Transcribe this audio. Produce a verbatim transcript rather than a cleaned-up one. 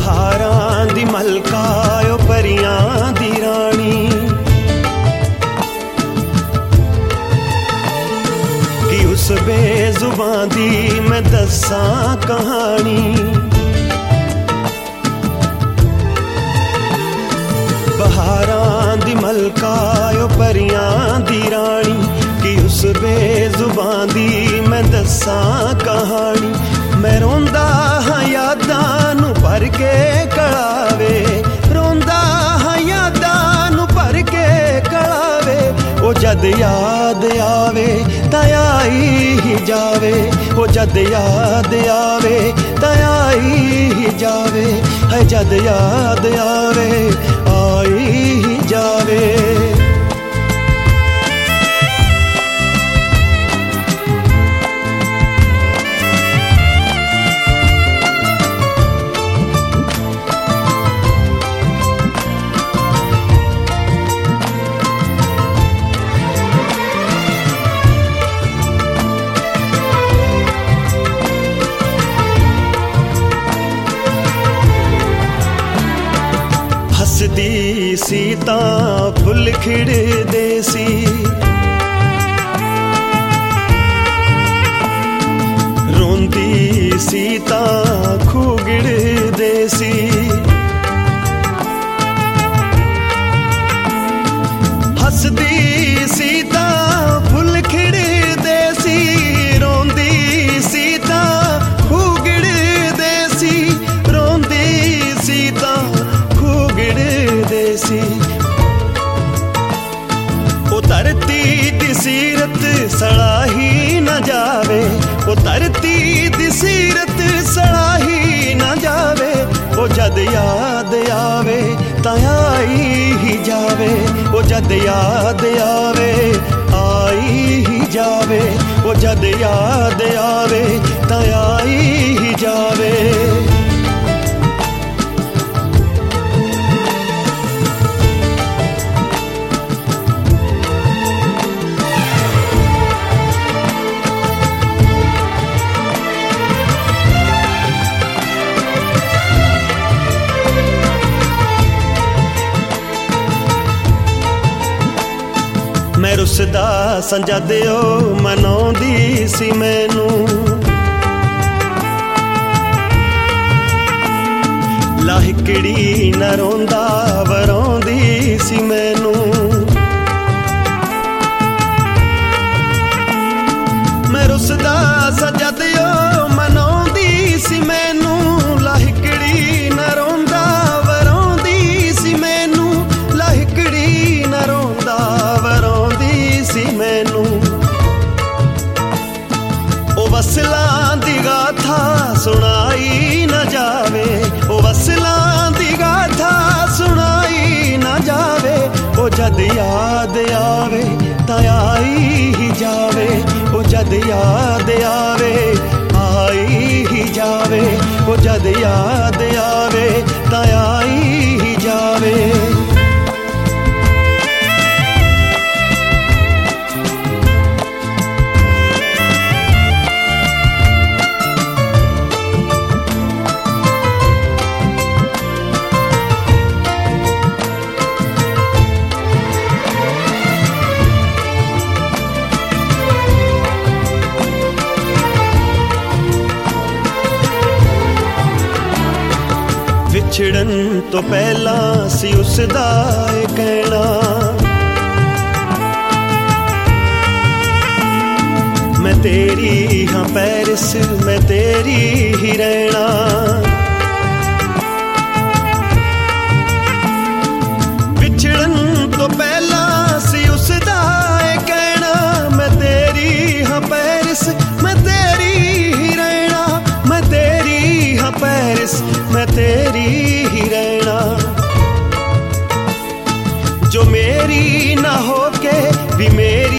ਬਹਾਰਾਂ ਦੀ ਮਲਕਾ ਓ ਪਰੀਆਂ ਦੀ ਰਾਣੀ। ਕਿ ਉਸ ਬੇਜ਼ੁਬਾਨ ਦੀ ਮੈਂ ਦੱਸਾਂ ਕਹਾਣੀ। ਬਹਾਰਾਂ ਦੀ ਮਲਕਾ ਓ ਪਰੀਆਂ ਦੀ ਰਾਣੀ। ਕਿ ਉਸ ਬੇਜ਼ੁਬਾਨ ਦੀ ਮੈਂ ਦੱਸਾਂ ਕਹਾਣੀ। ਮੈਂ ਰੋਂਦਾ ਹਾਂ ਯਾਦਾਂ ਨੂੰ ਭਰ ਕੇ ਕਲਾਵੇ, ਰੋਂਦਾ ਹਾਂ ਯਾਦਾਂ ਨੂੰ ਭਰ ਕੇ ਕਲਾਵੇ। ਉਹ ਜਦ ਯਾਦ ਆਵੇ ਤਾਂ ਆਈ ਹੀ ਜਾਵੇ, ਉਹ ਜਦ ਯਾਦ ਆਵੇ ਤਾਂ ਆਈ ਹੀ ਜਾਵੇ। ਹੈ ਜਦ ਯਾਦ ਆਵੇ ਆਈ ਹੀ ਜਾਵੇ। ਹੱਸਦੀ ਸੀ ਤਾਂ ਫੁੱਲ ਖਿੜਦੇ ਸੀ, ਰੋਂਦੀ ਸੀ ਤਾਂ ਖੂਹ ਗਿੜਦੇ ਸੀ। ਹੱਸਦੀ ਸੀ ਤਾਂ ਫੁੱਲ ਖਿੜਦੇ ਸੀ, ਰੋਂਦੀ ਸੀ ਤਾਂ ਖੂਹ ਗਿੜਦੇ ਸੀ, ਰੋਂਦੀ ਸੀ ਤਾਂ ਗਿੜਦੇ ਸੀ। ਉਹ ਧਰਤੀ ਦੀ ਸੀਰਤ ਸਲਾਹੀ ਨਾ ਜਾਵੇ, ਉਹ ਧਰਤੀ ਦੀ ਸੀਰਤ ਸਲਾਹੀ ਨਾ ਜਾਵੇ। ਉਹ ਜਦ ਯਾਦ ਆਵੇ ਤਾਂ ਆਈ ਹੀ ਜਾਵੇ, ਉਹ ਜਦ ਯਾਦ ਆਵੇ ਆਈ ਹੀ ਜਾਵੇ। ਉਹ ਜਦ ਯਾਦ ਆਵੇ ਤਾਂ ਆਈ ਹੀ ਜਾਵੇ। ਮੈਂ ਰੁੱਸਦਾ ਸਾਂ ਜਦ ਉਹ ਮਨਾਉਂਦੀ ਸੀ ਮੈਨੂੰ, ਲਾਹਿਕੜੀ ਨਾ ਰੋਂਦਾ ਵਰਾਉਂਦੀ ਸੀ ਮੈਨੂੰ। ਮੈਂ ਰੁੱਸਦਾ ਸਾਂ ਜਦ ਉਹ ਮਨਾਉਂਦੀ ਸੀ ਮੈਨੂੰ, ਲਾਹਿਕੜੀ ਨਾ ਰੋਂਦਾ ਵਰਾਉਂਦੀ ਸੀ ਮੈਨੂੰ, ਲਾਹਿਕੜੀ ਨਾ ਰੋਂਦਾ ਸੀ ਮੈਨੂੰ। ਉਹ ਵਸਲਾਂ ਦੀ ਗਾਥਾ ਸੁਣਾਈ ਨਾ ਜਾਵੇ, ਉਹ ਵਸਲਾਂ ਦੀ ਗਾਥਾ ਸੁਣਾਈ ਨਾ ਜਾਵੇ। ਉਹ ਜਦ ਯਾਦ ਆਵੇ ਤਾਂ ਆਈ ਹੀ ਜਾਵੇ, ਉਹ ਜਦ ਯਾਦ ਆਵੇ ਆਈ ਹੀ ਜਾਵੇ। ਉਹ ਜਦ ਯਾਦ ਆਵੇ ਤਾਂ ਆਈ ਹੀ ਜਾਵੇ। ਵਿਛੜਨ ਤੋਂ ਪਹਿਲਾਂ ਸੀ ਉਸਦਾ ਇਹ ਕਹਿਣਾ, ਮੈਂ ਤੇਰੀ ਹਾਂ ਪੈਰਿਸ, ਮੈਂ ਤੇਰੀ ਹੀ ਰਹਿਣਾ। ਵਿਛੜਨ ਤੋਂ ਪਹਿਲਾਂ ਸੀ ਉਸਦਾ ਇਹ ਕਹਿਣਾ, ਮੈਂ ਤੇਰੀ ਹਾਂ ਪੈਰਿਸ, ਮੈਂ ਤੇਰੀ ਹੀ ਰਹਿਣਾ। ਮੈਂ ਤੇਰੀ ਹਾਂ ਪੈਰਿਸ, ਮੈਂ ਤੇਰੀ ਹੀ ਰਹਿਣਾ। ਜੋ ਮੇਰੀ ਨਾ ਹੋ ਕੇ ਵੀ ਮੇਰੀ